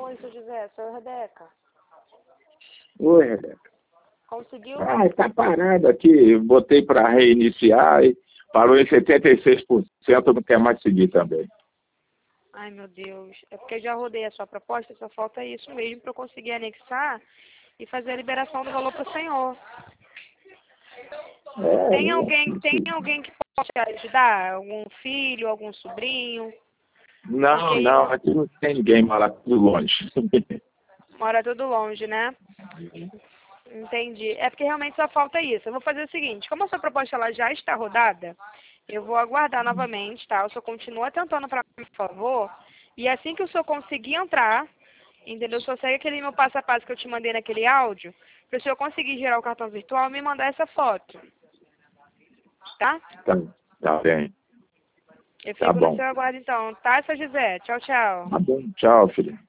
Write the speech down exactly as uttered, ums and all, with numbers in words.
Oi, seu José, sou a Rebeca. Oi, Rebeca. Conseguiu? Ah, está parado aqui. Botei para reiniciar e parou em setenta e seis por cento, não quer mais seguir também. Ai, meu Deus. É porque eu já rodei a sua proposta, só falta isso mesmo para eu conseguir anexar e fazer a liberação do valor para o senhor. É, Tem não, alguém, tem alguém que pode ajudar? Algum filho, algum sobrinho? não, Porque não, aqui não tem ninguém, mora tudo longe. mora tudo longe, né? Entendi. É porque realmente só falta isso. Eu vou fazer o seguinte, como a sua proposta ela já está rodada, eu vou aguardar novamente, tá? O senhor continua tentando para mim, por favor. E assim que o senhor conseguir entrar, entendeu? O senhor segue aquele meu passo a passo que eu te mandei naquele áudio, para o senhor conseguir gerar o cartão virtual e me mandar essa foto. Tá? Tá, tá bem. Eu Tá fico no bom. seu aguardo então. Tá, seu José? Tchau, tchau. Tá bom. Tchau, filho.